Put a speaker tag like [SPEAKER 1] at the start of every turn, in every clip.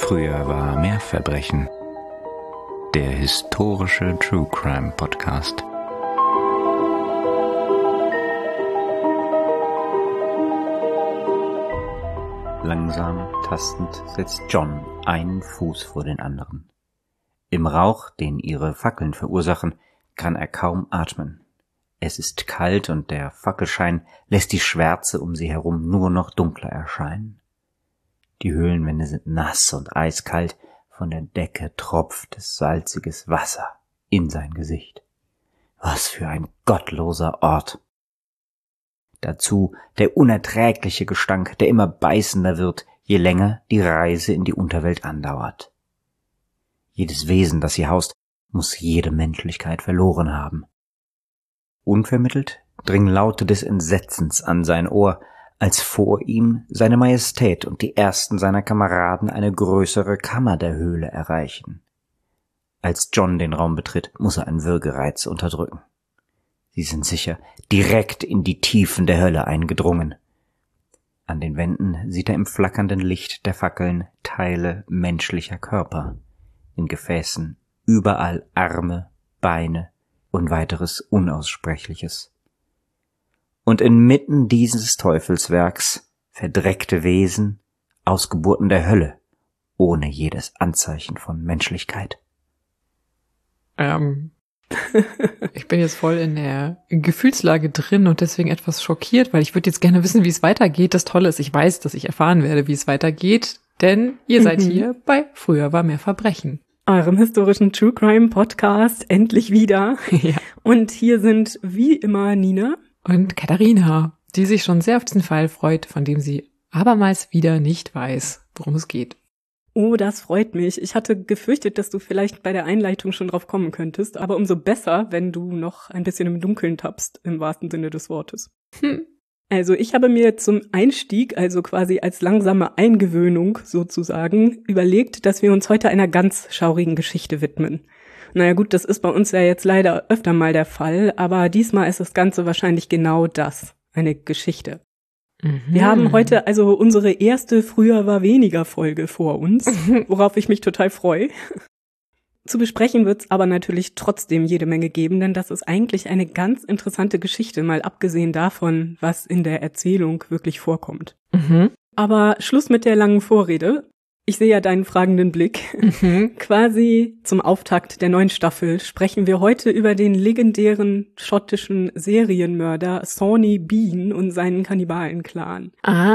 [SPEAKER 1] Früher war mehr Verbrechen. Der historische True Crime Podcast. Langsam tastend setzt John einen Fuß vor den anderen. Im Rauch, den ihre Fackeln verursachen, kann er kaum atmen. Es ist kalt und der Fackelschein lässt die Schwärze um sie herum nur noch dunkler erscheinen. Die Höhlenwände sind nass und eiskalt, von der Decke tropft es salziges Wasser in sein Gesicht. Was für ein gottloser Ort! Dazu der unerträgliche Gestank, der immer beißender wird, je länger die Reise in die Unterwelt andauert. Jedes Wesen, das hier haust, muss jede Menschlichkeit verloren haben. Unvermittelt dringen Laute des Entsetzens an sein Ohr, als vor ihm seine Majestät und die ersten seiner Kameraden eine größere Kammer der Höhle erreichen. Als John den Raum betritt, muss er einen Würgereiz unterdrücken. Sie sind sicher direkt in die Tiefen der Hölle eingedrungen. An den Wänden sieht er im flackernden Licht der Fackeln Teile menschlicher Körper, in Gefäßen überall Arme, Beine und weiteres Unaussprechliches. Und inmitten dieses Teufelswerks verdreckte Wesen, Ausgeburten der Hölle, ohne jedes Anzeichen von Menschlichkeit.
[SPEAKER 2] Ich bin jetzt voll in der Gefühlslage drin und deswegen etwas schockiert, weil ich würde jetzt gerne wissen, wie es weitergeht. Das Tolle ist, ich weiß, dass ich erfahren werde, wie es weitergeht, denn ihr seid hier bei Früher war mehr Verbrechen.
[SPEAKER 3] Eurem historischen True Crime Podcast endlich wieder.
[SPEAKER 2] Ja.
[SPEAKER 3] Und hier sind wie immer Nina
[SPEAKER 2] Und Katharina, die sich schon sehr auf diesen Fall freut, von dem sie abermals wieder nicht weiß, worum es geht.
[SPEAKER 3] Oh, das freut mich. Ich hatte gefürchtet, dass du vielleicht bei der Einleitung schon drauf kommen könntest, aber umso besser, wenn du noch ein bisschen im Dunkeln tappst, im wahrsten Sinne des Wortes. Also ich habe mir zum Einstieg, also quasi als langsame Eingewöhnung sozusagen, überlegt, dass wir uns heute einer ganz schaurigen Geschichte widmen. Naja gut, das ist bei uns ja jetzt leider öfter mal der Fall, aber diesmal ist das Ganze wahrscheinlich genau das, eine Geschichte. Wir haben heute also unsere erste Früher war weniger Folge vor uns, worauf ich mich total freue. Zu besprechen wird's aber natürlich trotzdem jede Menge geben, denn das ist eigentlich eine ganz interessante Geschichte, mal abgesehen davon, was in der Erzählung wirklich vorkommt. Aber Schluss mit der langen Vorrede. Ich sehe ja deinen fragenden Blick. Quasi zum Auftakt der neuen Staffel sprechen wir heute über den legendären schottischen Serienmörder Sawney Bean und seinen Kannibalen-Clan.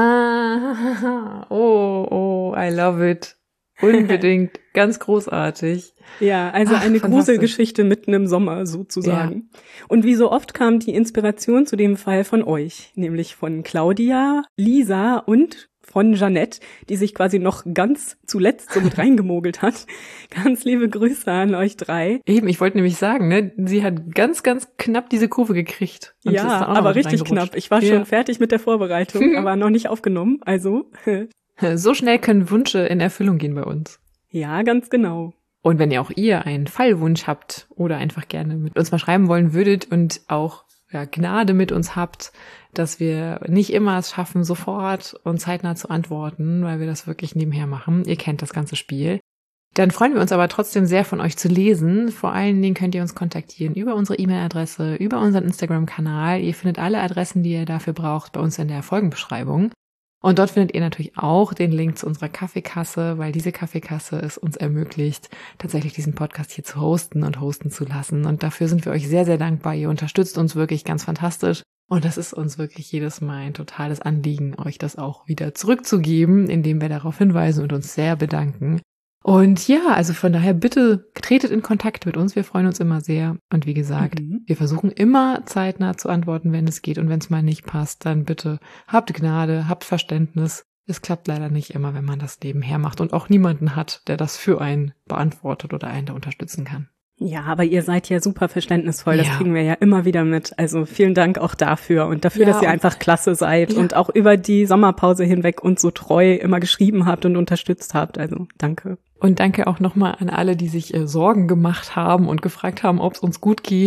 [SPEAKER 2] I love it. Unbedingt. Ganz großartig.
[SPEAKER 3] Ja, also eine Gruselgeschichte mitten im Sommer sozusagen. Ja. Und wie so oft kam die Inspiration zu dem Fall von euch, nämlich von Claudia, Lisa und von Jeanette, die sich quasi noch ganz zuletzt so mit reingemogelt hat. Ganz liebe Grüße an euch drei.
[SPEAKER 2] Eben, ich wollte nämlich sagen, ne, sie hat ganz, ganz knapp diese Kurve gekriegt. Und
[SPEAKER 3] ja, aber richtig knapp. Ich war schon fertig mit der Vorbereitung, aber noch nicht aufgenommen, also.
[SPEAKER 2] So schnell können Wünsche in Erfüllung gehen bei uns.
[SPEAKER 3] Ja, ganz genau.
[SPEAKER 2] Und wenn ihr auch einen Fallwunsch habt oder einfach gerne mit uns mal schreiben wollen würdet und auch Gnade mit uns habt, dass wir nicht immer es schaffen, sofort und zeitnah zu antworten, weil wir das wirklich nebenher machen. Ihr kennt das ganze Spiel. Dann freuen wir uns aber trotzdem sehr, von euch zu lesen. Vor allen Dingen könnt ihr uns kontaktieren über unsere E-Mail-Adresse, über unseren Instagram-Kanal. Ihr findet alle Adressen, die ihr dafür braucht, bei uns in der Folgenbeschreibung. Und dort findet ihr natürlich auch den Link zu unserer Kaffeekasse, weil diese Kaffeekasse es uns ermöglicht, tatsächlich diesen Podcast hier zu hosten und hosten zu lassen. Und dafür sind wir euch sehr, sehr dankbar. Ihr unterstützt uns wirklich ganz fantastisch. Und das ist uns wirklich jedes Mal ein totales Anliegen, euch das auch wieder zurückzugeben, indem wir darauf hinweisen und uns sehr bedanken. Und ja, also von daher bitte tretet in Kontakt mit uns. Wir freuen uns immer sehr. Und wie gesagt, wir versuchen immer zeitnah zu antworten, wenn es geht. Und wenn es mal nicht passt, dann bitte habt Gnade, habt Verständnis. Es klappt leider nicht immer, wenn man das nebenher macht und auch niemanden hat, der das für einen beantwortet oder einen da unterstützen kann.
[SPEAKER 3] Ja, aber ihr seid ja super verständnisvoll, das kriegen wir ja immer wieder mit. Also vielen Dank auch dafür und dafür, dass ihr einfach klasse seid und auch über die Sommerpause hinweg uns so treu immer geschrieben habt und unterstützt habt. Also danke.
[SPEAKER 2] Und danke auch nochmal an alle, die sich Sorgen gemacht haben und gefragt haben, ob es uns gut geht.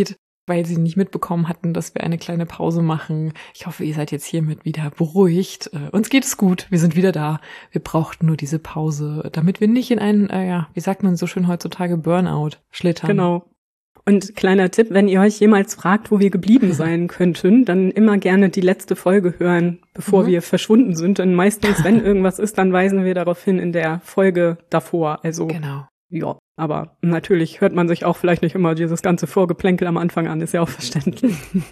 [SPEAKER 2] weil sie nicht mitbekommen hatten, dass wir eine kleine Pause machen. Ich hoffe, ihr seid jetzt hiermit wieder beruhigt. Uns geht es gut, wir sind wieder da. Wir brauchten nur diese Pause, damit wir nicht in einen, wie sagt man so schön heutzutage, Burnout schlittern.
[SPEAKER 3] Genau. Und kleiner Tipp, wenn ihr euch jemals fragt, wo wir geblieben sein könnten, dann immer gerne die letzte Folge hören, bevor wir verschwunden sind. Denn meistens, wenn irgendwas ist, dann weisen wir darauf hin in der Folge davor. Also,
[SPEAKER 2] genau.
[SPEAKER 3] Ja, aber natürlich hört man sich auch vielleicht nicht immer dieses ganze Vorgeplänkel am Anfang an, ist ja auch verständlich.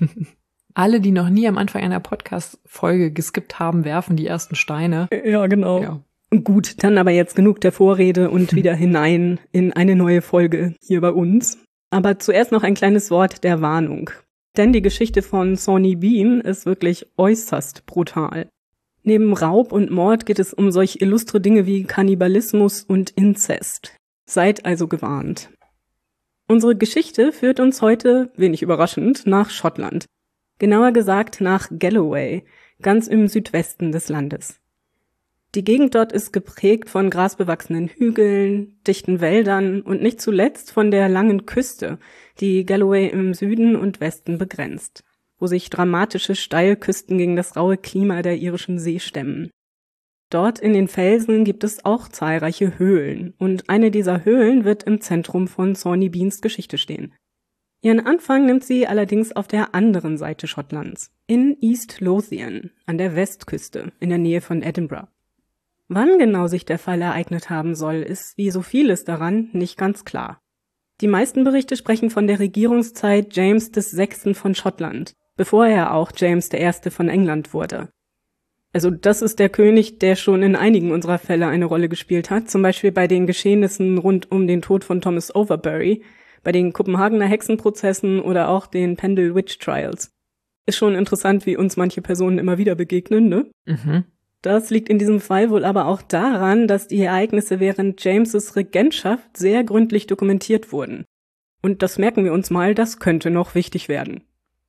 [SPEAKER 2] Alle, die noch nie am Anfang einer Podcast-Folge geskippt haben, werfen die ersten Steine.
[SPEAKER 3] Ja, genau.
[SPEAKER 2] Ja.
[SPEAKER 3] Gut, dann aber jetzt genug der Vorrede und wieder hinein in eine neue Folge hier bei uns. Aber zuerst noch ein kleines Wort der Warnung. Denn die Geschichte von Sawney Bean ist wirklich äußerst brutal. Neben Raub und Mord geht es um solch illustre Dinge wie Kannibalismus und Inzest. Seid also gewarnt. Unsere Geschichte führt uns heute, wenig überraschend, nach Schottland. Genauer gesagt nach Galloway, ganz im Südwesten des Landes. Die Gegend dort ist geprägt von grasbewachsenen Hügeln, dichten Wäldern und nicht zuletzt von der langen Küste, die Galloway im Süden und Westen begrenzt, wo sich dramatische Steilküsten gegen das raue Klima der irischen See stemmen. Dort in den Felsen gibt es auch zahlreiche Höhlen und eine dieser Höhlen wird im Zentrum von Sawney Beans Geschichte stehen. Ihren Anfang nimmt sie allerdings auf der anderen Seite Schottlands, in East Lothian, an der Westküste, in der Nähe von Edinburgh. Wann genau sich der Fall ereignet haben soll, ist wie so vieles daran nicht ganz klar. Die meisten Berichte sprechen von der Regierungszeit James VI. Von Schottland, bevor er auch James I. von England wurde. Also das ist der König, der schon in einigen unserer Fälle eine Rolle gespielt hat, zum Beispiel bei den Geschehnissen rund um den Tod von Thomas Overbury, bei den Kopenhagener Hexenprozessen oder auch den Pendle Witch Trials. Ist schon interessant, wie uns manche Personen immer wieder begegnen, ne?
[SPEAKER 2] Mhm.
[SPEAKER 3] Das liegt in diesem Fall wohl aber auch daran, dass die Ereignisse während James' Regentschaft sehr gründlich dokumentiert wurden. Und das merken wir uns mal, das könnte noch wichtig werden.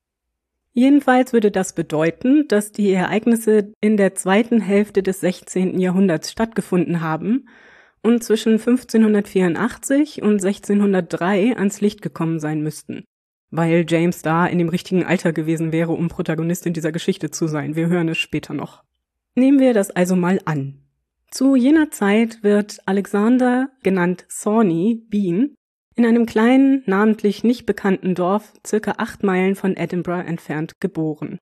[SPEAKER 3] Jedenfalls würde das bedeuten, dass die Ereignisse in der zweiten Hälfte des 16. Jahrhunderts stattgefunden haben und zwischen 1584 und 1603 ans Licht gekommen sein müssten, weil James da in dem richtigen Alter gewesen wäre, um Protagonist in dieser Geschichte zu sein. Wir hören es später noch. Nehmen wir das also mal an. Zu jener Zeit wird Alexander, genannt Sawney Bean, in einem kleinen, namentlich nicht bekannten Dorf, circa 8 Meilen von Edinburgh entfernt, geboren.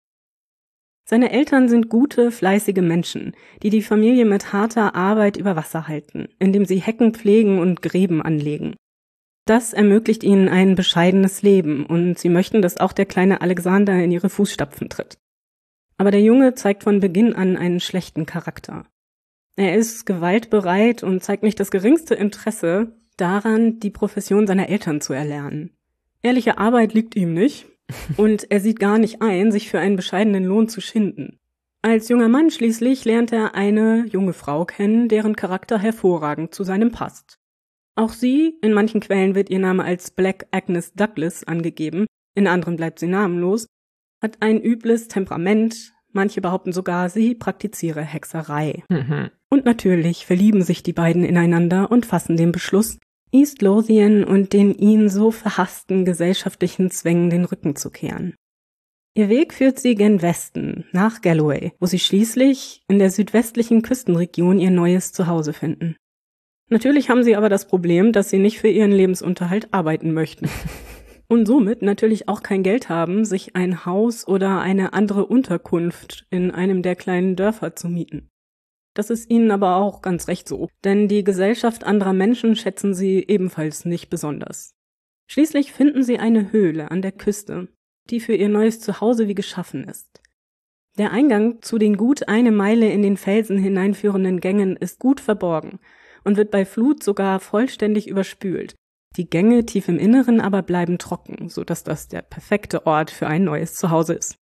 [SPEAKER 3] Seine Eltern sind gute, fleißige Menschen, die die Familie mit harter Arbeit über Wasser halten, indem sie Hecken pflegen und Gräben anlegen. Das ermöglicht ihnen ein bescheidenes Leben und sie möchten, dass auch der kleine Alexander in ihre Fußstapfen tritt. Aber der Junge zeigt von Beginn an einen schlechten Charakter. Er ist gewaltbereit und zeigt nicht das geringste Interesse daran, die Profession seiner Eltern zu erlernen. Ehrliche Arbeit liegt ihm nicht und er sieht gar nicht ein, sich für einen bescheidenen Lohn zu schinden. Als junger Mann schließlich lernt er eine junge Frau kennen, deren Charakter hervorragend zu seinem passt. Auch sie, in manchen Quellen wird ihr Name als Black Agnes Douglas angegeben, in anderen bleibt sie namenlos, hat ein übles Temperament, manche behaupten sogar, sie praktiziere Hexerei.
[SPEAKER 2] Mhm.
[SPEAKER 3] Und natürlich verlieben sich die beiden ineinander und fassen den Beschluss, East Lothian und den ihnen so verhassten gesellschaftlichen Zwängen den Rücken zu kehren. Ihr Weg führt sie gen Westen, nach Galloway, wo sie schließlich in der südwestlichen Küstenregion ihr neues Zuhause finden. Natürlich haben sie aber das Problem, dass sie nicht für ihren Lebensunterhalt arbeiten möchten. Und somit natürlich auch kein Geld haben, sich ein Haus oder eine andere Unterkunft in einem der kleinen Dörfer zu mieten. Das ist ihnen aber auch ganz recht so, denn die Gesellschaft anderer Menschen schätzen sie ebenfalls nicht besonders. Schließlich finden sie eine Höhle an der Küste, die für ihr neues Zuhause wie geschaffen ist. Der Eingang zu den gut 1 Meile in den Felsen hineinführenden Gängen ist gut verborgen und wird bei Flut sogar vollständig überspült. Die Gänge tief im Inneren aber bleiben trocken, sodass das der perfekte Ort für ein neues Zuhause ist.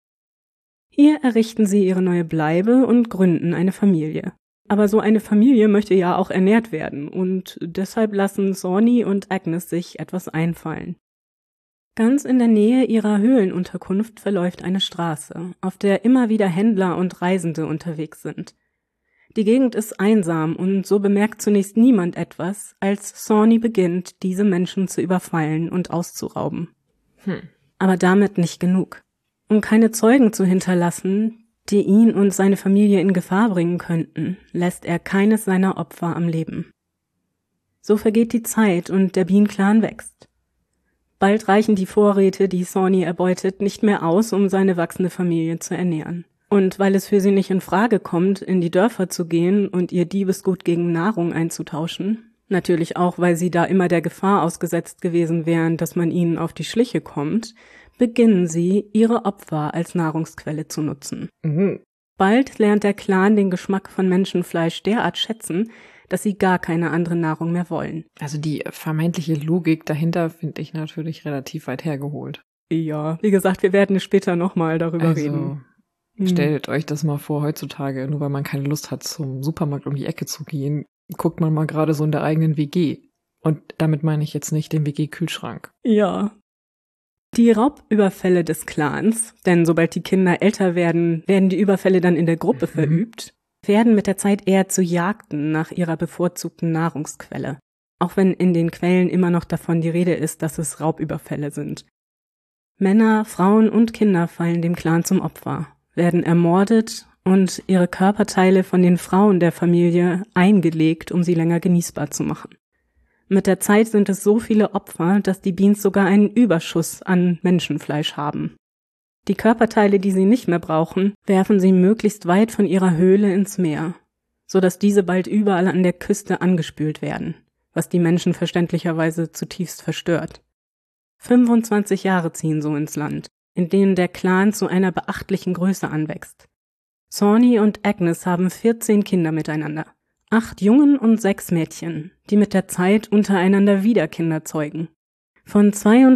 [SPEAKER 3] Hier errichten sie ihre neue Bleibe und gründen eine Familie. Aber so eine Familie möchte ja auch ernährt werden und deshalb lassen Sawney und Agnes sich etwas einfallen. Ganz in der Nähe ihrer Höhlenunterkunft verläuft eine Straße, auf der immer wieder Händler und Reisende unterwegs sind. Die Gegend ist einsam und so bemerkt zunächst niemand etwas, als Sawney beginnt, diese Menschen zu überfallen und auszurauben. Aber damit nicht genug. Um keine Zeugen zu hinterlassen, die ihn und seine Familie in Gefahr bringen könnten, lässt er keines seiner Opfer am Leben. So vergeht die Zeit und der Bean-Clan wächst. Bald reichen die Vorräte, die Sawney erbeutet, nicht mehr aus, um seine wachsende Familie zu ernähren. Und weil es für sie nicht in Frage kommt, in die Dörfer zu gehen und ihr Diebesgut gegen Nahrung einzutauschen, natürlich auch, weil sie da immer der Gefahr ausgesetzt gewesen wären, dass man ihnen auf die Schliche kommt, beginnen sie, ihre Opfer als Nahrungsquelle zu nutzen. Bald lernt der Clan den Geschmack von Menschenfleisch derart schätzen, dass sie gar keine andere Nahrung mehr wollen.
[SPEAKER 2] Also die vermeintliche Logik dahinter finde ich natürlich relativ weit hergeholt.
[SPEAKER 3] Ja, wie gesagt, wir werden später nochmal darüber reden.
[SPEAKER 2] Stellt euch das mal vor, heutzutage, nur weil man keine Lust hat, zum Supermarkt um die Ecke zu gehen, guckt man mal gerade so in der eigenen WG. Und damit meine ich jetzt nicht den WG-Kühlschrank.
[SPEAKER 3] Ja. Die Raubüberfälle des Clans, denn sobald die Kinder älter werden, werden die Überfälle dann in der Gruppe verübt, werden mit der Zeit eher zu Jagden nach ihrer bevorzugten Nahrungsquelle. Auch wenn in den Quellen immer noch davon die Rede ist, dass es Raubüberfälle sind. Männer, Frauen und Kinder fallen dem Clan zum Opfer, werden ermordet und ihre Körperteile von den Frauen der Familie eingelegt, um sie länger genießbar zu machen. Mit der Zeit sind es so viele Opfer, dass die Beans sogar einen Überschuss an Menschenfleisch haben. Die Körperteile, die sie nicht mehr brauchen, werfen sie möglichst weit von ihrer Höhle ins Meer, sodass diese bald überall an der Küste angespült werden, was die Menschen verständlicherweise zutiefst verstört. 25 Jahre ziehen so ins Land, in denen der Clan zu einer beachtlichen Größe anwächst. Sawney und Agnes haben 14 Kinder miteinander, 8 Jungen und 6 Mädchen, die mit der Zeit untereinander wieder Kinder zeugen. Von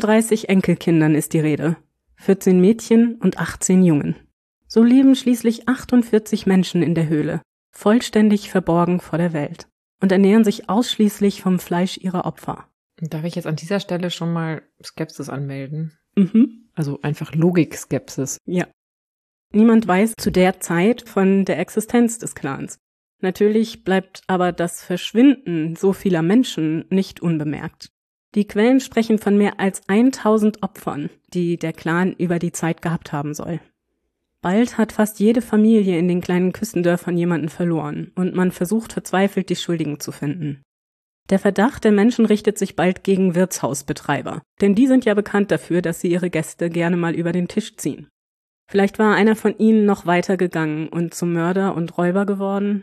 [SPEAKER 3] 32 Enkelkindern ist die Rede, 14 Mädchen und 18 Jungen. So leben schließlich 48 Menschen in der Höhle, vollständig verborgen vor der Welt, und ernähren sich ausschließlich vom Fleisch ihrer Opfer.
[SPEAKER 2] Darf ich jetzt an dieser Stelle schon mal Skepsis anmelden?
[SPEAKER 3] Mhm.
[SPEAKER 2] Also einfach Logik-Skepsis.
[SPEAKER 3] Ja. Niemand weiß zu der Zeit von der Existenz des Clans. Natürlich bleibt aber das Verschwinden so vieler Menschen nicht unbemerkt. Die Quellen sprechen von mehr als 1000 Opfern, die der Clan über die Zeit gehabt haben soll. Bald hat fast jede Familie in den kleinen Küstendörfern jemanden verloren und man versucht verzweifelt, die Schuldigen zu finden. Der Verdacht der Menschen richtet sich bald gegen Wirtshausbetreiber, denn die sind ja bekannt dafür, dass sie ihre Gäste gerne mal über den Tisch ziehen. Vielleicht war einer von ihnen noch weiter gegangen und zum Mörder und Räuber geworden?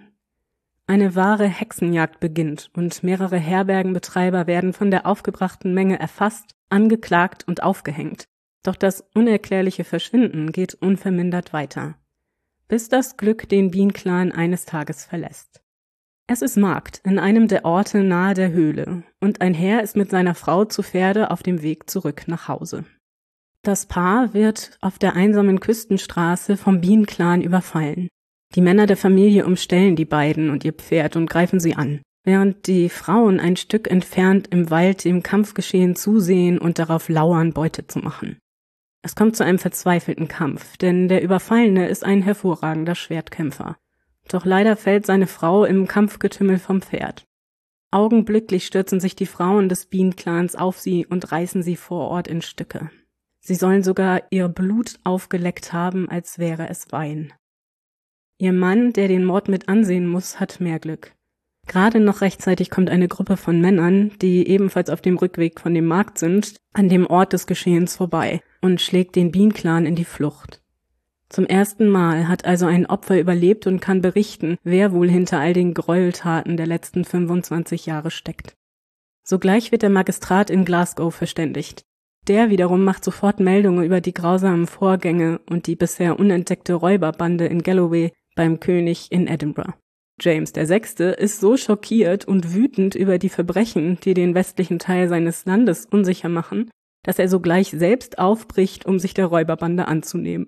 [SPEAKER 3] Eine wahre Hexenjagd beginnt und mehrere Herbergenbetreiber werden von der aufgebrachten Menge erfasst, angeklagt und aufgehängt. Doch das unerklärliche Verschwinden geht unvermindert weiter, bis das Glück den Bean-Clan eines Tages verlässt. Es ist Markt in einem der Orte nahe der Höhle und ein Herr ist mit seiner Frau zu Pferde auf dem Weg zurück nach Hause. Das Paar wird auf der einsamen Küstenstraße vom Bean-Clan überfallen. Die Männer der Familie umstellen die beiden und ihr Pferd und greifen sie an, während die Frauen ein Stück entfernt im Wald dem Kampfgeschehen zusehen und darauf lauern, Beute zu machen. Es kommt zu einem verzweifelten Kampf, denn der Überfallene ist ein hervorragender Schwertkämpfer. Doch leider fällt seine Frau im Kampfgetümmel vom Pferd. Augenblicklich stürzen sich die Frauen des Bean-Clans auf sie und reißen sie vor Ort in Stücke. Sie sollen sogar ihr Blut aufgeleckt haben, als wäre es Wein. Ihr Mann, der den Mord mit ansehen muss, hat mehr Glück. Gerade noch rechtzeitig kommt eine Gruppe von Männern, die ebenfalls auf dem Rückweg von dem Markt sind, an dem Ort des Geschehens vorbei und schlägt den Bean-Clan in die Flucht. Zum ersten Mal hat also ein Opfer überlebt und kann berichten, wer wohl hinter all den Gräueltaten der letzten 25 Jahre steckt. Sogleich wird der Magistrat in Glasgow verständigt. Der wiederum macht sofort Meldungen über die grausamen Vorgänge und die bisher unentdeckte Räuberbande in Galloway beim König in Edinburgh. James VI. Ist so schockiert und wütend über die Verbrechen, die den westlichen Teil seines Landes unsicher machen, dass er sogleich selbst aufbricht, um sich der Räuberbande anzunehmen.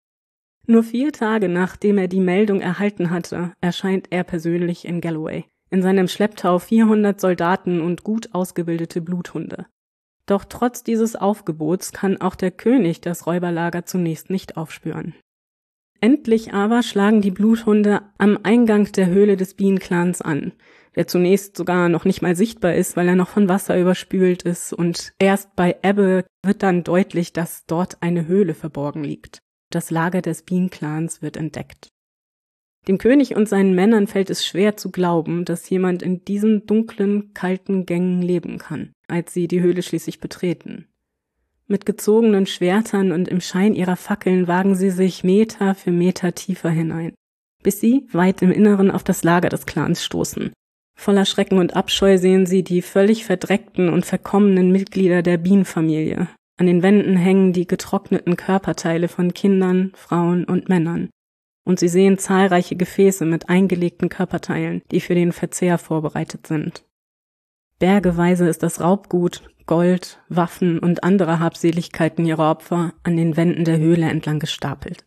[SPEAKER 3] Nur 4 Tage nachdem er die Meldung erhalten hatte, erscheint er persönlich in Galloway. In seinem Schlepptau 400 Soldaten und gut ausgebildete Bluthunde. Doch trotz dieses Aufgebots kann auch der König das Räuberlager zunächst nicht aufspüren. Endlich aber schlagen die Bluthunde am Eingang der Höhle des Bean-Clans an, der zunächst sogar noch nicht mal sichtbar ist, weil er noch von Wasser überspült ist. Und erst bei Ebbe wird dann deutlich, dass dort eine Höhle verborgen liegt. Das Lager des Bean-Clans wird entdeckt. Dem König und seinen Männern fällt es schwer zu glauben, dass jemand in diesen dunklen, kalten Gängen leben kann, als sie die Höhle schließlich betreten. Mit gezogenen Schwertern und im Schein ihrer Fackeln wagen sie sich Meter für Meter tiefer hinein, bis sie weit im Inneren auf das Lager des Clans stoßen. Voller Schrecken und Abscheu sehen sie die völlig verdreckten und verkommenen Mitglieder der Bean-Familie. An den Wänden hängen die getrockneten Körperteile von Kindern, Frauen und Männern. Und sie sehen zahlreiche Gefäße mit eingelegten Körperteilen, die für den Verzehr vorbereitet sind. Bergeweise ist das Raubgut, Gold, Waffen und andere Habseligkeiten ihrer Opfer an den Wänden der Höhle entlang gestapelt.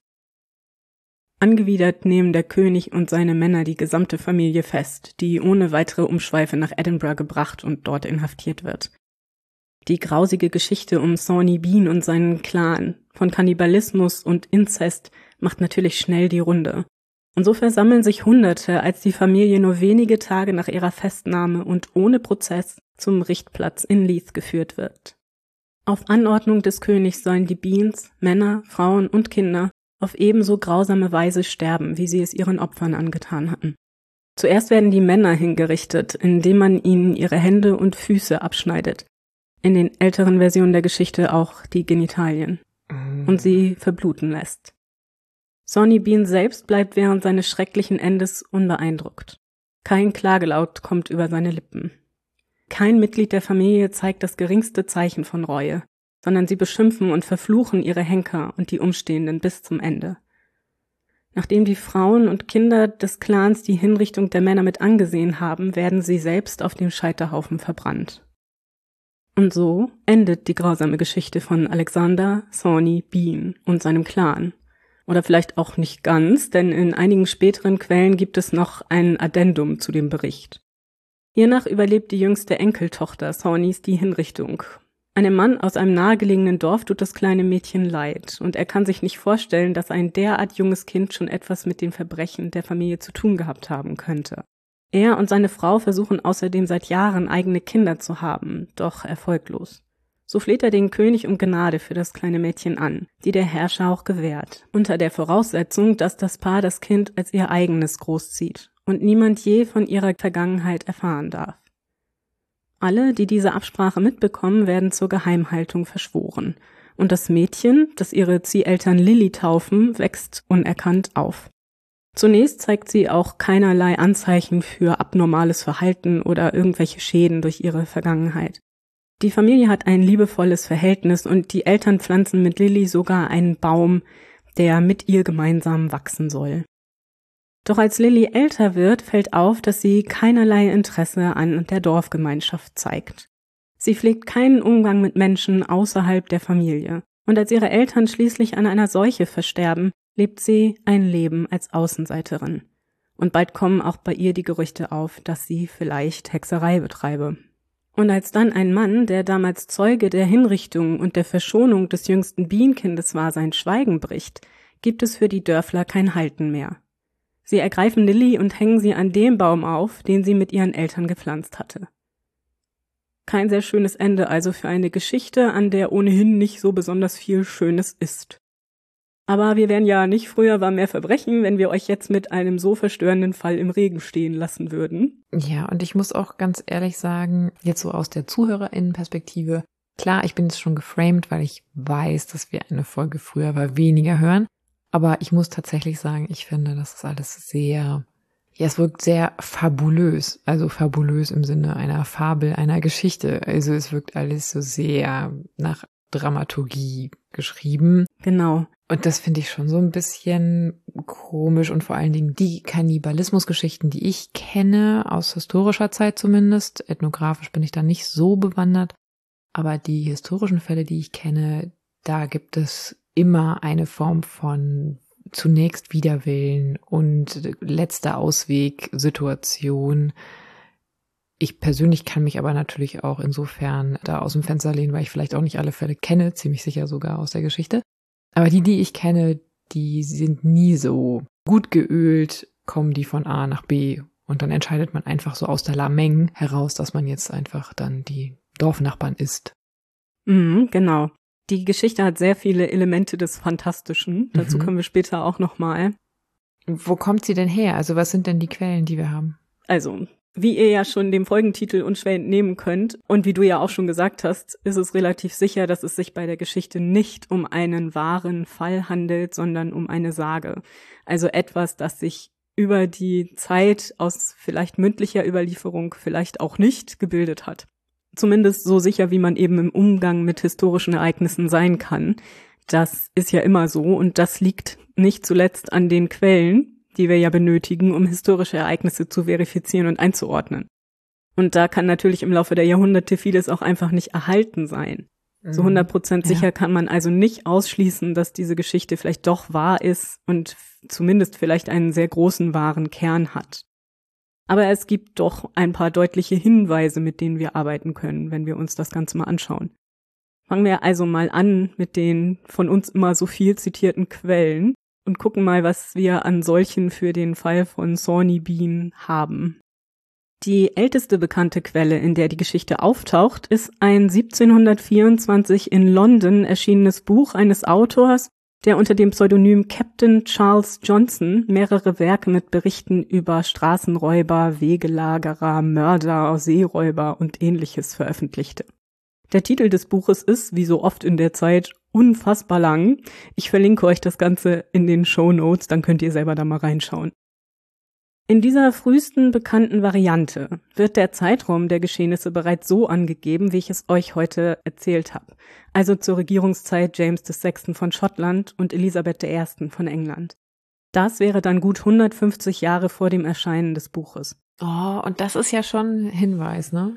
[SPEAKER 3] Angewidert nehmen der König und seine Männer die gesamte Familie fest, die ohne weitere Umschweife nach Edinburgh gebracht und dort inhaftiert wird. Die grausige Geschichte um Sawney Bean und seinen Clan von Kannibalismus und Inzest macht natürlich schnell die Runde. Und so versammeln sich Hunderte, als die Familie nur wenige Tage nach ihrer Festnahme und ohne Prozess zum Richtplatz in Leith geführt wird. Auf Anordnung des Königs sollen die Beans, Männer, Frauen und Kinder, auf ebenso grausame Weise sterben, wie sie es ihren Opfern angetan hatten. Zuerst werden die Männer hingerichtet, indem man ihnen ihre Hände und Füße abschneidet. In den älteren Versionen der Geschichte auch die Genitalien. Und sie verbluten lässt. Sawney Bean selbst bleibt während seines schrecklichen Endes unbeeindruckt. Kein Klagelaut kommt über seine Lippen. Kein Mitglied der Familie zeigt das geringste Zeichen von Reue, sondern sie beschimpfen und verfluchen ihre Henker und die Umstehenden bis zum Ende. Nachdem die Frauen und Kinder des Clans die Hinrichtung der Männer mit angesehen haben, werden sie selbst auf dem Scheiterhaufen verbrannt. Und so endet die grausame Geschichte von Alexander Sawney Bean und seinem Clan. Oder vielleicht auch nicht ganz, denn in einigen späteren Quellen gibt es noch ein Addendum zu dem Bericht. Hiernach überlebt die jüngste Enkeltochter Sawneys die Hinrichtung. Einem Mann aus einem nahegelegenen Dorf tut das kleine Mädchen leid, und er kann sich nicht vorstellen, dass ein derart junges Kind schon etwas mit dem Verbrechen der Familie zu tun gehabt haben könnte. Er und seine Frau versuchen außerdem seit Jahren eigene Kinder zu haben, doch erfolglos. So fleht er den König um Gnade für das kleine Mädchen an, die der Herrscher auch gewährt, unter der Voraussetzung, dass das Paar das Kind als ihr eigenes großzieht und niemand je von ihrer Vergangenheit erfahren darf. Alle, die diese Absprache mitbekommen, werden zur Geheimhaltung verschworen, und das Mädchen, das ihre Zieheltern Lily taufen, wächst unerkannt auf. Zunächst zeigt sie auch keinerlei Anzeichen für abnormales Verhalten oder irgendwelche Schäden durch ihre Vergangenheit. Die Familie hat ein liebevolles Verhältnis und die Eltern pflanzen mit Lily sogar einen Baum, der mit ihr gemeinsam wachsen soll. Doch als Lily älter wird, fällt auf, dass sie keinerlei Interesse an der Dorfgemeinschaft zeigt. Sie pflegt keinen Umgang mit Menschen außerhalb der Familie. Und als ihre Eltern schließlich an einer Seuche versterben, lebt sie ein Leben als Außenseiterin. Und bald kommen auch bei ihr die Gerüchte auf, dass sie vielleicht Hexerei betreibe. Und als dann ein Mann, der damals Zeuge der Hinrichtung und der Verschonung des jüngsten Bean-Kindes war, sein Schweigen bricht, gibt es für die Dörfler kein Halten mehr. Sie ergreifen Lily und hängen sie an dem Baum auf, den sie mit ihren Eltern gepflanzt hatte. Kein sehr schönes Ende also für eine Geschichte, an der ohnehin nicht so besonders viel Schönes ist. Aber wir wären ja nicht früher war mehr Verbrechen, wenn wir euch jetzt mit einem so verstörenden Fall im Regen stehen lassen würden.
[SPEAKER 2] Ja, und ich muss auch ganz ehrlich sagen, jetzt so aus der ZuhörerInnen-Perspektive, klar, ich bin jetzt schon geframed, weil ich weiß, dass wir eine Folge früher war weniger hören. Aber ich muss tatsächlich sagen, ich finde, das ist alles sehr, ja, es wirkt sehr fabulös. Also fabulös im Sinne einer Fabel, einer Geschichte. Also es wirkt alles so sehr nach Dramaturgie geschrieben.
[SPEAKER 3] Genau.
[SPEAKER 2] Und das finde ich schon so ein bisschen komisch und vor allen Dingen die Kannibalismusgeschichten, die ich kenne, aus historischer Zeit zumindest. Ethnografisch bin ich da nicht so bewandert. Aber die historischen Fälle, die ich kenne, da gibt es immer eine Form von zunächst Widerwillen und letzter Ausweg Situation. Ich persönlich kann mich aber natürlich auch insofern da aus dem Fenster lehnen, weil ich vielleicht auch nicht alle Fälle kenne, ziemlich sicher sogar aus der Geschichte. Aber die ich kenne, die sind nie so gut geölt, kommen die von A nach B Und dann entscheidet man einfach so aus der Lameng heraus, dass man jetzt einfach dann die Dorfnachbarn ist.
[SPEAKER 3] Genau. Die Geschichte hat sehr viele Elemente des Fantastischen. Dazu kommen wir später auch nochmal.
[SPEAKER 2] Wo kommt sie denn her? Also was sind denn die Quellen, die wir haben?
[SPEAKER 3] Also, wie ihr ja schon dem Folgentitel unschwer entnehmen könnt und wie du ja auch schon gesagt hast, ist es relativ sicher, dass es sich bei der Geschichte nicht um einen wahren Fall handelt, sondern um eine Sage. Also etwas, das sich über die Zeit aus vielleicht mündlicher Überlieferung vielleicht auch nicht gebildet hat. Zumindest so sicher, wie man eben im Umgang mit historischen Ereignissen sein kann. Das ist ja immer so und das liegt nicht zuletzt an den Quellen, die wir ja benötigen, um historische Ereignisse zu verifizieren und einzuordnen. Und da kann natürlich im Laufe der Jahrhunderte vieles auch einfach nicht erhalten sein. So 100% sicher kann man also nicht ausschließen, dass diese Geschichte vielleicht doch wahr ist und zumindest vielleicht einen sehr großen wahren Kern hat. Aber es gibt doch ein paar deutliche Hinweise, mit denen wir arbeiten können, wenn wir uns das Ganze mal anschauen. Fangen wir also mal an mit den von uns immer so viel zitierten Quellen und gucken mal, was wir an solchen für den Fall von Sawney Bean haben. Die älteste bekannte Quelle, in der die Geschichte auftaucht, ist ein 1724 in London erschienenes Buch eines Autors, der unter dem Pseudonym Captain Charles Johnson mehrere Werke mit Berichten über Straßenräuber, Wegelagerer, Mörder, Seeräuber und Ähnliches veröffentlichte. Der Titel des Buches ist, wie so oft in der Zeit, unfassbar lang. Ich verlinke euch das Ganze in den Shownotes, dann könnt ihr selber da mal reinschauen. In dieser frühesten bekannten Variante wird der Zeitraum der Geschehnisse bereits so angegeben, wie ich es euch heute erzählt habe. Also zur Regierungszeit James VI. Von Schottland und Elisabeth I. von England. Das wäre dann gut 150 Jahre vor dem Erscheinen des Buches.
[SPEAKER 2] Oh, und das ist ja schon ein Hinweis, ne?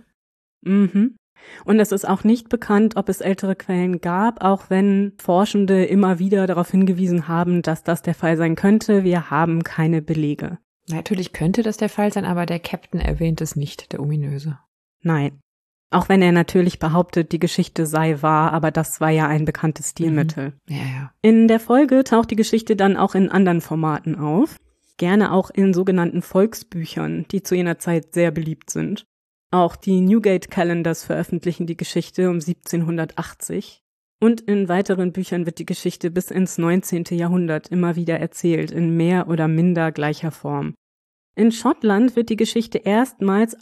[SPEAKER 3] Und es ist auch nicht bekannt, ob es ältere Quellen gab, auch wenn Forschende immer wieder darauf hingewiesen haben, dass das der Fall sein könnte. Wir haben keine Belege.
[SPEAKER 2] Natürlich könnte das der Fall sein, aber der Captain erwähnt es nicht, der Ominöse.
[SPEAKER 3] Nein. Auch wenn er natürlich behauptet, die Geschichte sei wahr, aber das war ja ein bekanntes Stilmittel.
[SPEAKER 2] Ja.
[SPEAKER 3] In der Folge taucht die Geschichte dann auch in anderen Formaten auf. Gerne auch in sogenannten Volksbüchern, die zu jener Zeit sehr beliebt sind. Auch die Newgate Calendars veröffentlichen die Geschichte um 1780. Und in weiteren Büchern wird die Geschichte bis ins 19. Jahrhundert immer wieder erzählt, in mehr oder minder gleicher Form. In Schottland wird die Geschichte erstmals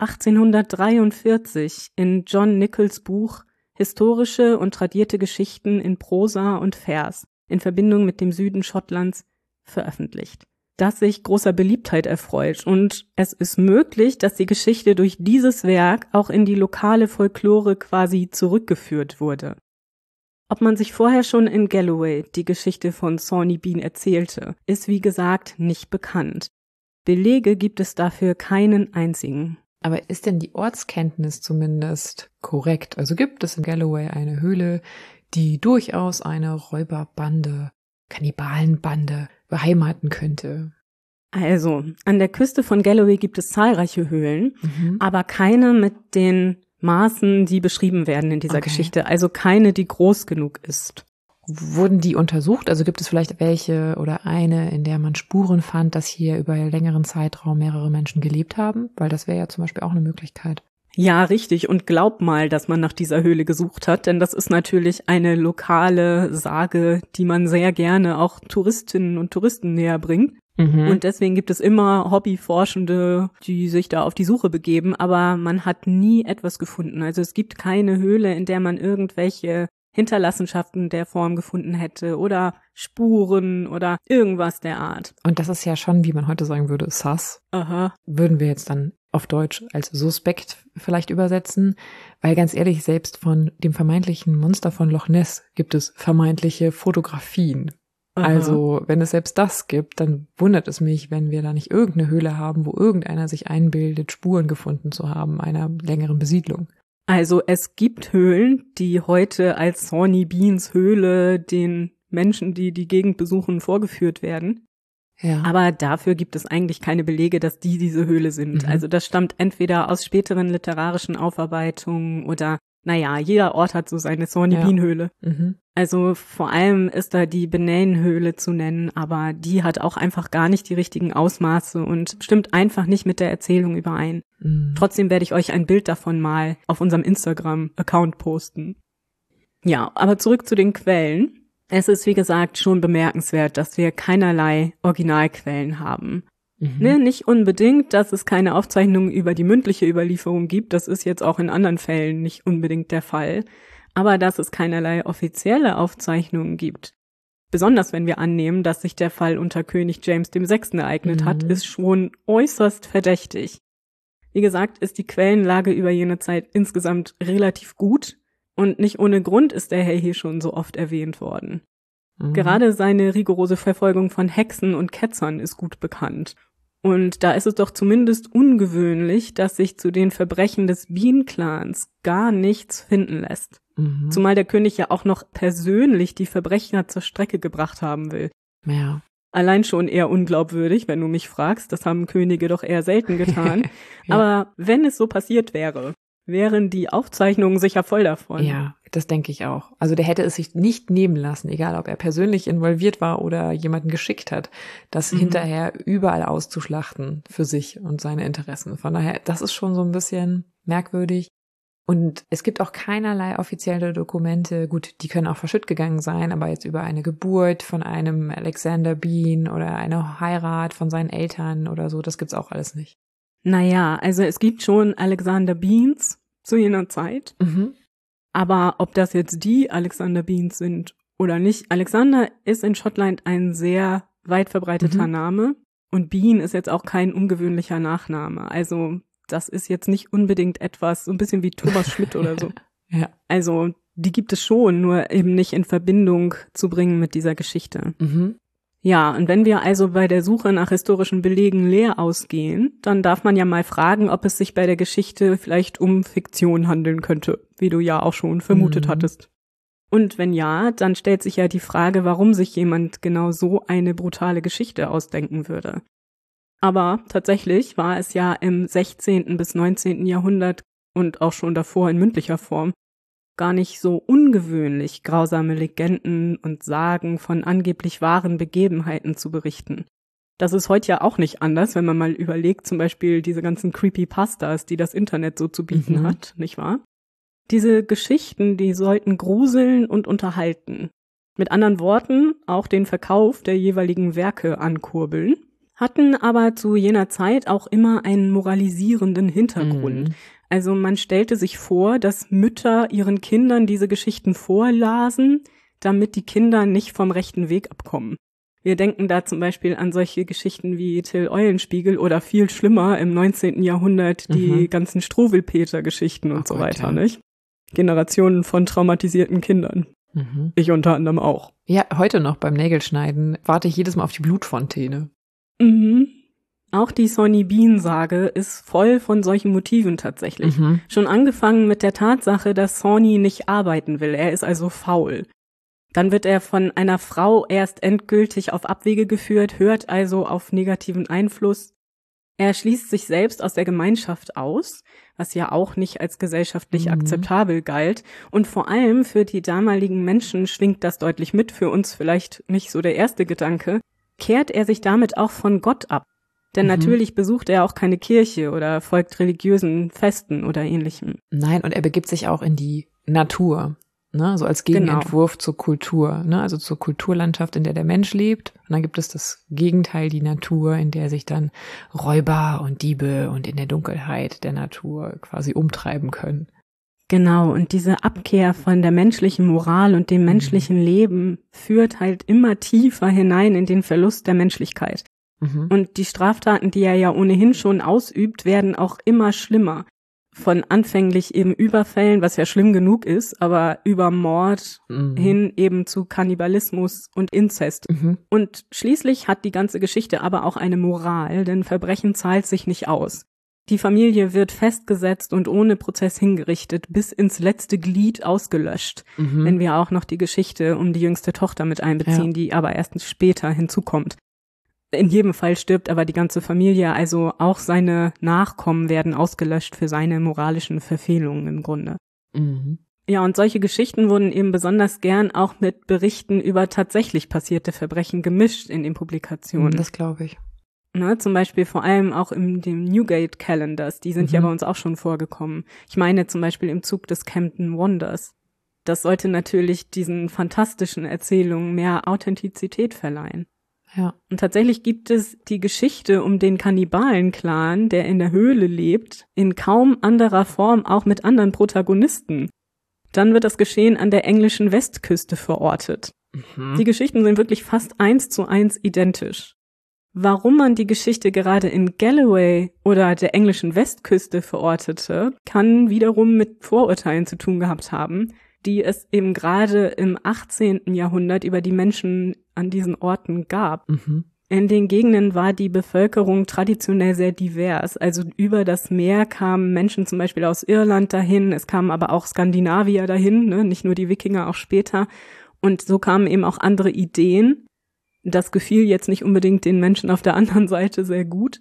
[SPEAKER 3] 1843 in John Nichols Buch Historische und tradierte Geschichten in Prosa und Vers in Verbindung mit dem Süden Schottlands veröffentlicht, das sich großer Beliebtheit erfreut. Und es ist möglich, dass die Geschichte durch dieses Werk auch in die lokale Folklore quasi zurückgeführt wurde. Ob man sich vorher schon in Galloway die Geschichte von Sawney Bean erzählte, ist wie gesagt nicht bekannt. Belege gibt es dafür keinen einzigen.
[SPEAKER 2] Aber ist denn die Ortskenntnis zumindest korrekt? Also gibt es in Galloway eine Höhle, die durchaus eine Räuberbande, Kannibalenbande beheimaten könnte?
[SPEAKER 3] Also, an der Küste von Galloway gibt es zahlreiche Höhlen, aber keine mit den Maßen, die beschrieben werden in dieser Geschichte, also keine, die groß genug ist.
[SPEAKER 2] Wurden die untersucht? Also gibt es vielleicht welche oder eine, in der man Spuren fand, dass hier über einen längeren Zeitraum mehrere Menschen gelebt haben? Weil das wäre ja zum Beispiel auch eine Möglichkeit.
[SPEAKER 3] Ja, richtig. Und glaub mal, dass man nach dieser Höhle gesucht hat, denn das ist natürlich eine lokale Sage, die man sehr gerne auch Touristinnen und Touristen näher bringt. Und deswegen gibt es immer Hobbyforschende, die sich da auf die Suche begeben, aber man hat nie etwas gefunden. Also es gibt keine Höhle, in der man irgendwelche Hinterlassenschaften der Form gefunden hätte oder Spuren oder irgendwas der Art.
[SPEAKER 2] Und das ist ja schon, wie man heute sagen würde, sus. Würden wir jetzt dann auf Deutsch als suspekt vielleicht übersetzen, weil ganz ehrlich, selbst von dem vermeintlichen Monster von Loch Ness gibt es vermeintliche Fotografien. Also, wenn es selbst das gibt, dann wundert es mich, wenn wir da nicht irgendeine Höhle haben, wo irgendeiner sich einbildet, Spuren gefunden zu haben, einer längeren Besiedlung.
[SPEAKER 3] Also, es gibt Höhlen, die heute als Sawney Beans Höhle den Menschen, die die Gegend besuchen, vorgeführt werden.
[SPEAKER 2] Ja.
[SPEAKER 3] Aber dafür gibt es eigentlich keine Belege, dass diese Höhle sind. Also, das stammt entweder aus späteren literarischen Aufarbeitungen oder Naja, jeder Ort hat so seine Sawney Bean Höhle.
[SPEAKER 2] Mhm.
[SPEAKER 3] Also vor allem ist da die Benain-Höhle zu nennen, aber die hat auch einfach gar nicht die richtigen Ausmaße und stimmt einfach nicht mit der Erzählung überein.
[SPEAKER 2] Mhm.
[SPEAKER 3] Trotzdem werde ich euch ein Bild davon mal auf unserem Instagram-Account posten. Ja, aber zurück zu den Quellen. Es ist, wie gesagt, schon bemerkenswert, dass wir keinerlei Originalquellen haben. Ne, nicht unbedingt, dass es keine Aufzeichnungen über die mündliche Überlieferung gibt, das ist jetzt auch in anderen Fällen nicht unbedingt der Fall, aber dass es keinerlei offizielle Aufzeichnungen gibt. Besonders wenn wir annehmen, dass sich der Fall unter König James VI. Ereignet hat, ist schon äußerst verdächtig. Wie gesagt, ist die Quellenlage über jene Zeit insgesamt relativ gut und nicht ohne Grund ist der Herr hier schon so oft erwähnt worden. Gerade seine rigorose Verfolgung von Hexen und Ketzern ist gut bekannt. Und da ist es doch zumindest ungewöhnlich, dass sich zu den Verbrechen des Bean-Clans gar nichts finden lässt. Zumal der König ja auch noch persönlich die Verbrecher zur Strecke gebracht haben will.
[SPEAKER 2] Ja.
[SPEAKER 3] Allein schon eher unglaubwürdig, wenn du mich fragst. Das haben Könige doch eher selten getan.
[SPEAKER 2] Ja.
[SPEAKER 3] Aber wenn es so passiert wäre, wären die Aufzeichnungen sicher voll davon.
[SPEAKER 2] Ja, das denke ich auch. Also der hätte es sich nicht nehmen lassen, egal ob er persönlich involviert war oder jemanden geschickt hat, das hinterher überall auszuschlachten für sich und seine Interessen. Von daher, das ist schon so ein bisschen merkwürdig. Und es gibt auch keinerlei offizielle Dokumente, gut, die können auch verschütt gegangen sein, aber jetzt über eine Geburt von einem Alexander Bean oder eine Heirat von seinen Eltern oder so, das gibt's auch alles nicht.
[SPEAKER 3] Naja, also es gibt schon Alexander Beans zu jener Zeit. Aber ob das jetzt die Alexander Beans sind oder nicht, Alexander ist in Schottland ein sehr weit verbreiteter Name und Bean ist jetzt auch kein ungewöhnlicher Nachname. Also das ist jetzt nicht unbedingt etwas, so ein bisschen wie Thomas Schmidt oder so.
[SPEAKER 2] Ja.
[SPEAKER 3] Also die gibt es schon, nur eben nicht in Verbindung zu bringen mit dieser Geschichte. Ja, und wenn wir also bei der Suche nach historischen Belegen leer ausgehen, dann darf man ja mal fragen, ob es sich bei der Geschichte vielleicht um Fiktion handeln könnte, wie du ja auch schon vermutet hattest. Und wenn ja, dann stellt sich ja die Frage, warum sich jemand genau so eine brutale Geschichte ausdenken würde. Aber tatsächlich war es ja im 16. bis 19. Jahrhundert und auch schon davor in mündlicher Form gar nicht so ungewöhnlich, grausame Legenden und Sagen von angeblich wahren Begebenheiten zu berichten. Das ist heute ja auch nicht anders, wenn man mal überlegt, zum Beispiel diese ganzen Creepypastas, die das Internet so zu bieten hat, nicht wahr? Diese Geschichten, die sollten gruseln und unterhalten. Mit anderen Worten, auch den Verkauf der jeweiligen Werke ankurbeln, hatten aber zu jener Zeit auch immer einen moralisierenden Hintergrund. Also man stellte sich vor, dass Mütter ihren Kindern diese Geschichten vorlasen, damit die Kinder nicht vom rechten Weg abkommen. Wir denken da zum Beispiel an solche Geschichten wie Till Eulenspiegel oder viel schlimmer im 19. Jahrhundert die ganzen Struwwelpeter-Geschichten und so weiter, nicht? Generationen von traumatisierten Kindern. Ich unter anderem auch.
[SPEAKER 2] Ja, heute noch beim Nägelschneiden warte ich jedes Mal auf die Blutfontäne.
[SPEAKER 3] Auch die Sawney Bean-Sage ist voll von solchen Motiven tatsächlich. Schon angefangen mit der Tatsache, dass Sawney nicht arbeiten will. Er ist also faul. Dann wird er von einer Frau erst endgültig auf Abwege geführt, hört also auf negativen Einfluss. Er schließt sich selbst aus der Gemeinschaft aus, was ja auch nicht als gesellschaftlich akzeptabel galt. Und vor allem für die damaligen Menschen schwingt das deutlich mit, für uns vielleicht nicht so der erste Gedanke, kehrt er sich damit auch von Gott ab. Denn natürlich besucht er auch keine Kirche oder folgt religiösen Festen oder ähnlichem.
[SPEAKER 2] Nein, und er begibt sich auch in die Natur, ne, so als Gegenentwurf zur Kultur, ne, also zur Kulturlandschaft, in der der Mensch lebt. Und dann gibt es das Gegenteil, die Natur, in der sich dann Räuber und Diebe und in der Dunkelheit der Natur quasi umtreiben können.
[SPEAKER 3] Genau, und diese Abkehr von der menschlichen Moral und dem menschlichen Leben führt halt immer tiefer hinein in den Verlust der Menschlichkeit. Und die Straftaten, die er ja ohnehin schon ausübt, werden auch immer schlimmer. Von anfänglich eben Überfällen, was ja schlimm genug ist, aber über Mord hin eben zu Kannibalismus und Inzest. Und schließlich hat die ganze Geschichte aber auch eine Moral, denn Verbrechen zahlt sich nicht aus. Die Familie wird festgesetzt und ohne Prozess hingerichtet, bis ins letzte Glied ausgelöscht, wenn wir auch noch die Geschichte um die jüngste Tochter mit einbeziehen, die aber erst später hinzukommt. In jedem Fall stirbt aber die ganze Familie, also auch seine Nachkommen werden ausgelöscht für seine moralischen Verfehlungen im Grunde.
[SPEAKER 2] Mhm.
[SPEAKER 3] Ja, und solche Geschichten wurden eben besonders gern auch mit Berichten über tatsächlich passierte Verbrechen gemischt in den Publikationen.
[SPEAKER 2] Das glaube ich.
[SPEAKER 3] Ne, zum Beispiel vor allem auch in den Newgate Calendars, die sind ja bei uns auch schon vorgekommen. Ich meine zum Beispiel im Zug des Camden Wonders. Das sollte natürlich diesen fantastischen Erzählungen mehr Authentizität verleihen.
[SPEAKER 2] Ja.
[SPEAKER 3] Und tatsächlich gibt es die Geschichte um den Kannibalen-Clan, der in der Höhle lebt, in kaum anderer Form auch mit anderen Protagonisten. Dann wird das Geschehen an der englischen Westküste verortet. Die Geschichten sind wirklich fast 1:1 identisch. Warum man die Geschichte gerade in Galloway oder der englischen Westküste verortete, kann wiederum mit Vorurteilen zu tun gehabt haben, die es eben gerade im 18. Jahrhundert über die Menschen an diesen Orten gab. In den Gegenden war die Bevölkerung traditionell sehr divers. Also über das Meer kamen Menschen zum Beispiel aus Irland dahin, es kamen aber auch Skandinavier dahin, ne? Nicht nur die Wikinger, auch später. Und so kamen eben auch andere Ideen. Das gefiel jetzt nicht unbedingt den Menschen auf der anderen Seite sehr gut.